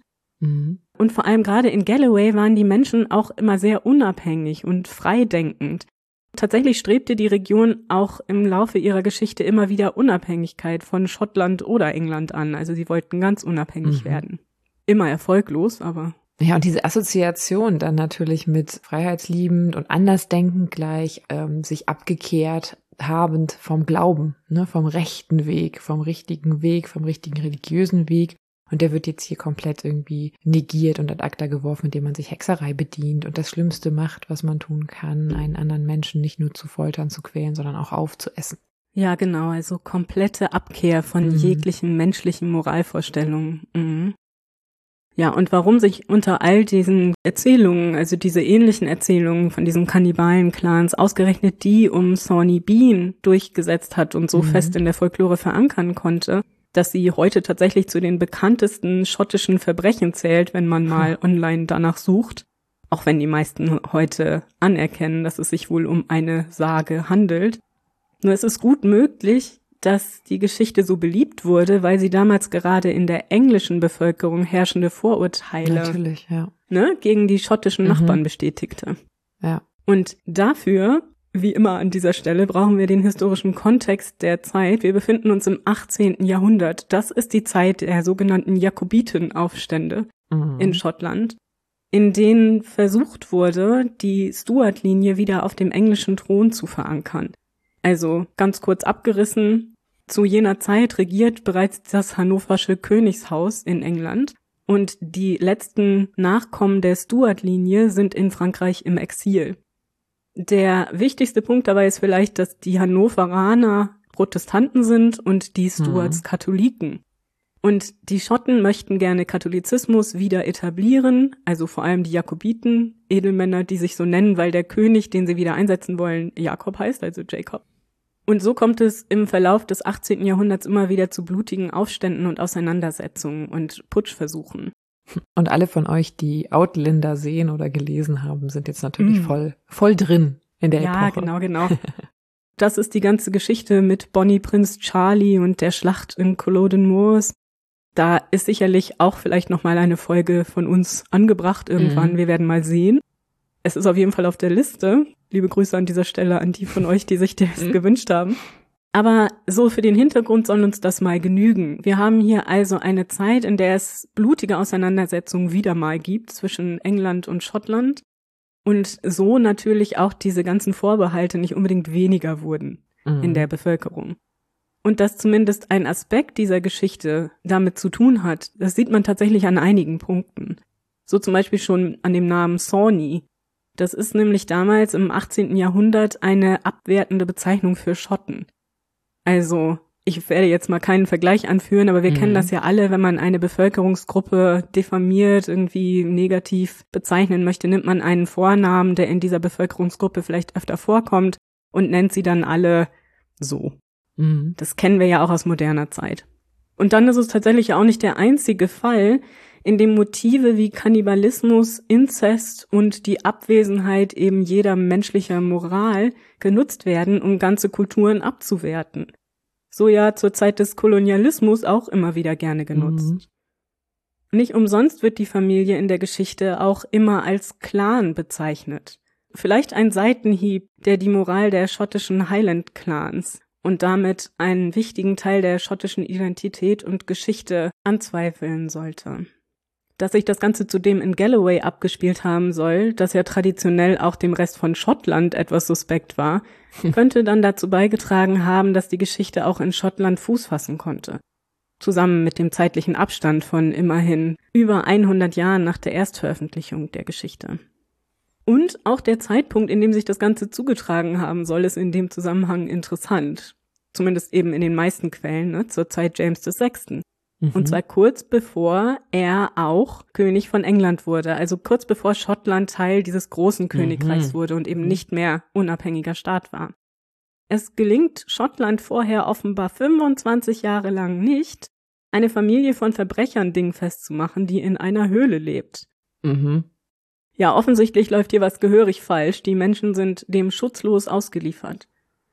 [SPEAKER 3] Und vor allem gerade in Galloway waren die Menschen auch immer sehr unabhängig und freidenkend. Tatsächlich strebte die Region auch im Laufe ihrer Geschichte immer wieder Unabhängigkeit von Schottland oder England an. Also sie wollten ganz unabhängig werden. Immer erfolglos, aber...
[SPEAKER 2] Ja, und diese Assoziation dann natürlich mit freiheitsliebend und andersdenkend gleich sich abgekehrt habend vom Glauben, ne, vom rechten Weg, vom richtigen religiösen Weg. Und der wird jetzt hier komplett irgendwie negiert und ad acta geworfen, indem man sich Hexerei bedient und das Schlimmste macht, was man tun kann, einen anderen Menschen nicht nur zu foltern, zu quälen, sondern auch aufzuessen.
[SPEAKER 3] Ja, genau, also komplette Abkehr von jeglichen menschlichen Moralvorstellungen. Ja, und warum sich unter all diesen Erzählungen, also diese ähnlichen Erzählungen von diesen Kannibalen-Clans, ausgerechnet die um Sawney Bean durchgesetzt hat und so fest in der Folklore verankern konnte, dass sie heute tatsächlich zu den bekanntesten schottischen Verbrechen zählt, wenn man mal online danach sucht. Auch wenn die meisten heute anerkennen, dass es sich wohl um eine Sage handelt. Nur es ist gut möglich, dass die Geschichte so beliebt wurde, weil sie damals gerade in der englischen Bevölkerung herrschende Vorurteile
[SPEAKER 2] Natürlich, ja.
[SPEAKER 3] Gegen die schottischen Nachbarn bestätigte.
[SPEAKER 2] Ja.
[SPEAKER 3] Und dafür, wie immer an dieser Stelle, brauchen wir den historischen Kontext der Zeit. Wir befinden uns im 18. Jahrhundert. Das ist die Zeit der sogenannten Jakobitenaufstände in Schottland, in denen versucht wurde, die Stuart-Linie wieder auf dem englischen Thron zu verankern. Also ganz kurz abgerissen, zu jener Zeit regiert bereits das hannoversche Königshaus in England und die letzten Nachkommen der Stuart-Linie sind in Frankreich im Exil. Der wichtigste Punkt dabei ist vielleicht, dass die Hannoveraner Protestanten sind und die Stuarts Katholiken. Und die Schotten möchten gerne Katholizismus wieder etablieren, also vor allem die Jakobiten, Edelmänner, die sich so nennen, weil der König, den sie wieder einsetzen wollen, Jakob heißt, also Jacob. Und so kommt es im Verlauf des 18. Jahrhunderts immer wieder zu blutigen Aufständen und Auseinandersetzungen und Putschversuchen.
[SPEAKER 2] Und alle von euch, die Outlander sehen oder gelesen haben, sind jetzt natürlich voll drin in der Epoche.
[SPEAKER 3] Ja, genau. Das ist die ganze Geschichte mit Bonnie Prince Charlie und der Schlacht in Culloden Moors. Da ist sicherlich auch vielleicht nochmal eine Folge von uns angebracht irgendwann. Wir werden mal sehen. Es ist auf jeden Fall auf der Liste. Liebe Grüße an dieser Stelle an die von euch, die sich das gewünscht haben. Aber so für den Hintergrund soll uns das mal genügen. Wir haben hier also eine Zeit, in der es blutige Auseinandersetzungen wieder mal gibt zwischen England und Schottland und so natürlich auch diese ganzen Vorbehalte nicht unbedingt weniger wurden in der Bevölkerung. Und dass zumindest ein Aspekt dieser Geschichte damit zu tun hat, das sieht man tatsächlich an einigen Punkten. So zum Beispiel schon an dem Namen Sawney. Das ist nämlich damals im 18. Jahrhundert eine abwertende Bezeichnung für Schotten. Also, ich werde jetzt mal keinen Vergleich anführen, aber wir kennen das ja alle, wenn man eine Bevölkerungsgruppe diffamiert, irgendwie negativ bezeichnen möchte, nimmt man einen Vornamen, der in dieser Bevölkerungsgruppe vielleicht öfter vorkommt und nennt sie dann alle so. Das kennen wir ja auch aus moderner Zeit. Und dann ist es tatsächlich auch nicht der einzige Fall, in dem Motive wie Kannibalismus, Inzest und die Abwesenheit eben jeder menschlicher Moral genutzt werden, um ganze Kulturen abzuwerten. So ja zur Zeit des Kolonialismus auch immer wieder gerne genutzt. Nicht umsonst wird die Familie in der Geschichte auch immer als Clan bezeichnet. vielleicht ein Seitenhieb, der die Moral der schottischen Highland-Clans und damit einen wichtigen Teil der schottischen Identität und Geschichte anzweifeln sollte. Dass sich das Ganze zudem in Galloway abgespielt haben soll, das ja traditionell auch dem Rest von Schottland etwas suspekt war, könnte dann dazu beigetragen haben, dass die Geschichte auch in Schottland Fuß fassen konnte. Zusammen mit dem zeitlichen Abstand von immerhin über 100 Jahren nach der Erstveröffentlichung der Geschichte. Und auch der Zeitpunkt, in dem sich das Ganze zugetragen haben soll, ist in dem Zusammenhang interessant. Zumindest eben in den meisten Quellen, ne, zur Zeit James VI. Und zwar kurz bevor er auch König von England wurde, also kurz bevor Schottland Teil dieses großen Königreichs wurde und eben nicht mehr unabhängiger Staat war. Es gelingt Schottland vorher offenbar 25 Jahre lang nicht, eine Familie von Verbrechern dingfest zu machen, die in einer Höhle lebt. Ja, offensichtlich läuft hier was gehörig falsch. Die Menschen sind dem schutzlos ausgeliefert.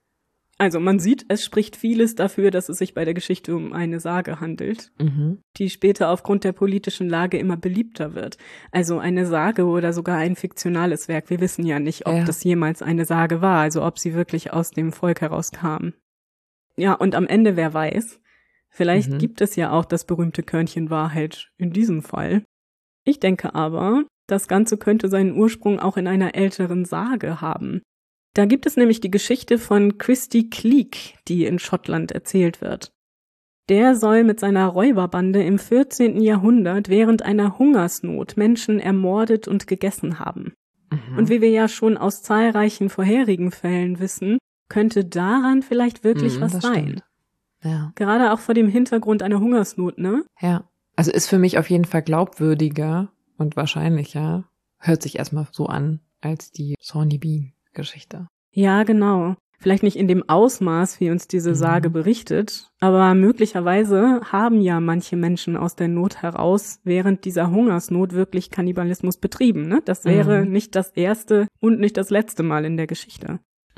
[SPEAKER 3] Also man sieht, es spricht vieles dafür, dass es sich bei der Geschichte um eine Sage handelt, die später aufgrund der politischen Lage immer beliebter wird. Also eine Sage oder sogar ein fiktionales Werk. Wir wissen ja nicht, ob das jemals eine Sage war, also ob sie wirklich aus dem Volk herauskam. Ja, und am Ende, wer weiß, vielleicht gibt es ja auch das berühmte Körnchen Wahrheit in diesem Fall. Ich denke aber, das Ganze könnte seinen Ursprung auch in einer älteren Sage haben. Da gibt es nämlich die Geschichte von Christy Cleek, die in Schottland erzählt wird. Der soll mit seiner Räuberbande im 14. Jahrhundert während einer Hungersnot Menschen ermordet und gegessen haben. Und wie wir ja schon aus zahlreichen vorherigen Fällen wissen, könnte daran vielleicht wirklich was sein.
[SPEAKER 2] Stimmt. Ja.
[SPEAKER 3] Gerade auch vor dem Hintergrund einer Hungersnot, ne?
[SPEAKER 2] Ja, also ist für mich auf jeden Fall glaubwürdiger und wahrscheinlicher, hört sich erstmal so an, als die Sawney Bean-Geschichte.
[SPEAKER 3] Ja, genau. Vielleicht nicht in dem Ausmaß, wie uns diese Sage berichtet, aber möglicherweise haben ja manche Menschen aus der Not heraus während dieser Hungersnot wirklich Kannibalismus betrieben, ne? Das wäre nicht das erste und nicht das letzte Mal in der Geschichte.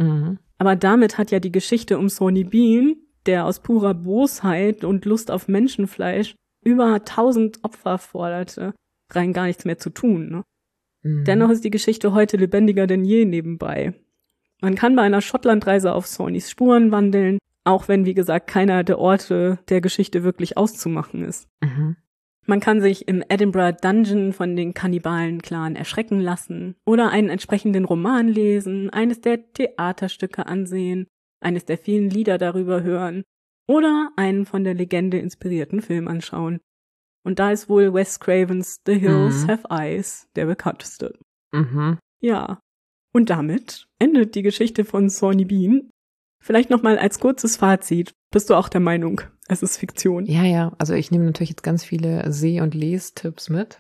[SPEAKER 3] Aber damit hat ja die Geschichte um Sawney Bean, der aus purer Bosheit und Lust auf Menschenfleisch über 1000 Opfer forderte, rein gar nichts mehr zu tun, ne? Dennoch ist die Geschichte heute lebendiger denn je nebenbei. Man kann bei einer Schottlandreise auf Sawneys Spuren wandeln, auch wenn, wie gesagt, keiner der Orte der Geschichte wirklich auszumachen ist. Man kann sich im Edinburgh Dungeon von den Kannibalen-Clan erschrecken lassen oder einen entsprechenden Roman lesen, eines der Theaterstücke ansehen, eines der vielen Lieder darüber hören oder einen von der Legende inspirierten Film anschauen. Und da ist wohl Wes Cravens The Hills Have Eyes der bekannteste. Ja. Und damit endet die Geschichte von Sawney Bean. Vielleicht nochmal als kurzes Fazit. Bist du auch der Meinung, es ist Fiktion?
[SPEAKER 2] Ja. Also ich nehme natürlich jetzt ganz viele Seh- und Lestipps mit.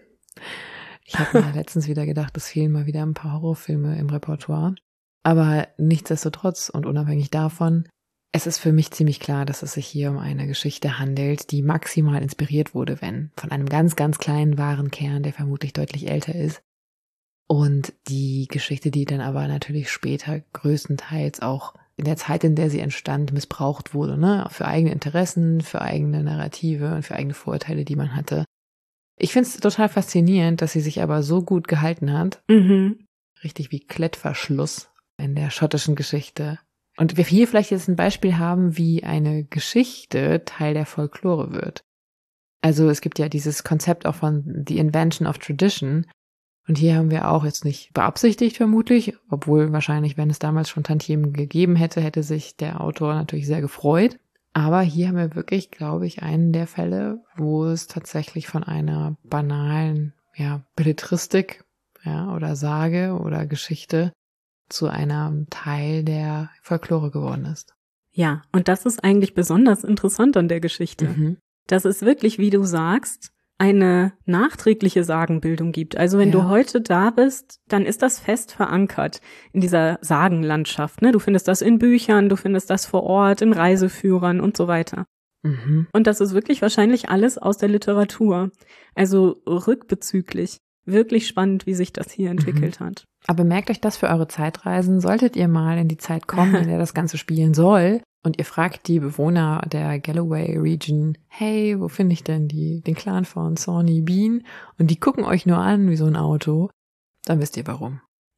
[SPEAKER 2] Ich habe mir letztens wieder gedacht, es fehlen mal wieder ein paar Horrorfilme im Repertoire. Aber nichtsdestotrotz und unabhängig davon, es ist für mich ziemlich klar, dass es sich hier um eine Geschichte handelt, die maximal inspiriert wurde, wenn von einem ganz, ganz kleinen wahren Kern, der vermutlich deutlich älter ist. Und die Geschichte, die dann aber natürlich später größtenteils auch in der Zeit, in der sie entstand, missbraucht wurde, ne? Für eigene Interessen, für eigene Narrative und für eigene Vorurteile, die man hatte. Ich finde es total faszinierend, dass sie sich aber so gut gehalten hat. Richtig wie Klettverschluss in der schottischen Geschichte. Und wir hier vielleicht jetzt ein Beispiel haben, wie eine Geschichte Teil der Folklore wird. Also es gibt ja dieses Konzept auch von The Invention of Tradition. Und hier haben wir auch jetzt nicht beabsichtigt vermutlich, obwohl wahrscheinlich, wenn es damals schon Tantiemen gegeben hätte, hätte sich der Autor natürlich sehr gefreut. Aber hier haben wir wirklich, glaube ich, einen der Fälle, wo es tatsächlich von einer banalen, Belletristik, oder Sage oder Geschichte zu einem Teil der Folklore geworden ist.
[SPEAKER 3] Ja, und das ist eigentlich besonders interessant an der Geschichte. Dass es wirklich, wie du sagst, eine nachträgliche Sagenbildung gibt. Also wenn du heute da bist, dann ist das fest verankert in dieser Sagenlandschaft. Ne? Du findest das in Büchern, du findest das vor Ort, in Reiseführern und so weiter. Und das ist wirklich wahrscheinlich alles aus der Literatur. Also rückbezüglich. Wirklich spannend, wie sich das hier entwickelt hat.
[SPEAKER 2] Aber merkt euch das für eure Zeitreisen. Solltet ihr mal in die Zeit kommen, in der das Ganze spielen soll, und ihr fragt die Bewohner der Galloway Region, hey, wo finde ich denn den Clan von Sawney Bean? Und die gucken euch nur an wie so ein Auto, dann wisst ihr warum.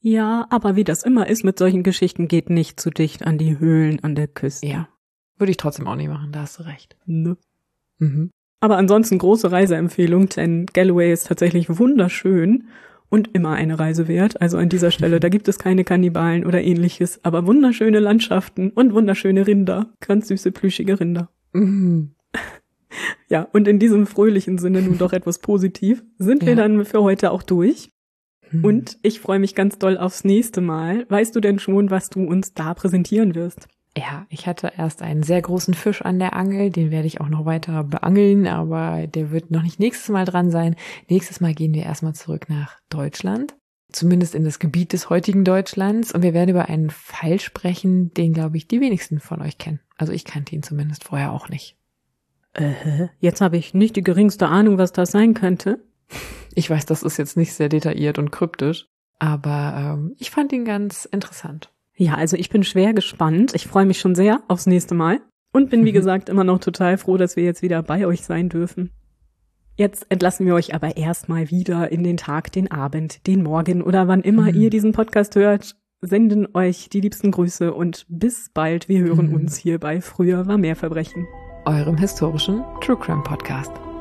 [SPEAKER 3] Ja, aber wie das immer ist mit solchen Geschichten, geht nicht zu dicht an die Höhlen an der Küste.
[SPEAKER 2] Ja, würde ich trotzdem auch nicht machen, da hast du recht.
[SPEAKER 3] Ne?
[SPEAKER 2] Mhm.
[SPEAKER 3] Aber ansonsten große Reiseempfehlung, denn Galloway ist tatsächlich wunderschön und immer eine Reise wert. Also an dieser Stelle, da gibt es keine Kannibalen oder ähnliches, aber wunderschöne Landschaften und wunderschöne Rinder. Ganz süße, plüschige Rinder.
[SPEAKER 2] Mhm.
[SPEAKER 3] Ja, und in diesem fröhlichen Sinne nun doch etwas positiv, sind wir dann für heute auch durch. Und ich freue mich ganz doll aufs nächste Mal. Weißt du denn schon, was du uns da präsentieren wirst?
[SPEAKER 2] Ja, ich hatte erst einen sehr großen Fisch an der Angel, den werde ich auch noch weiter beangeln, aber der wird noch nicht nächstes Mal dran sein. Nächstes Mal gehen wir erstmal zurück nach Deutschland, zumindest in das Gebiet des heutigen Deutschlands, und wir werden über einen Fall sprechen, den, glaube ich, die wenigsten von euch kennen. Also ich kannte ihn zumindest vorher auch nicht.
[SPEAKER 3] Jetzt habe ich nicht die geringste Ahnung, was das sein könnte.
[SPEAKER 2] Ich weiß, das ist jetzt nicht sehr detailliert und kryptisch, aber ich fand ihn ganz interessant.
[SPEAKER 3] Ja, also ich bin schwer gespannt. Ich freue mich schon sehr aufs nächste Mal und bin, wie gesagt, immer noch total froh, dass wir jetzt wieder bei euch sein dürfen. Jetzt entlassen wir euch aber erstmal wieder in den Tag, den Abend, den Morgen oder wann immer ihr diesen Podcast hört, senden euch die liebsten Grüße und bis bald. Wir hören uns hier bei Früher war mehr Verbrechen.
[SPEAKER 2] Eurem historischen True Crime Podcast.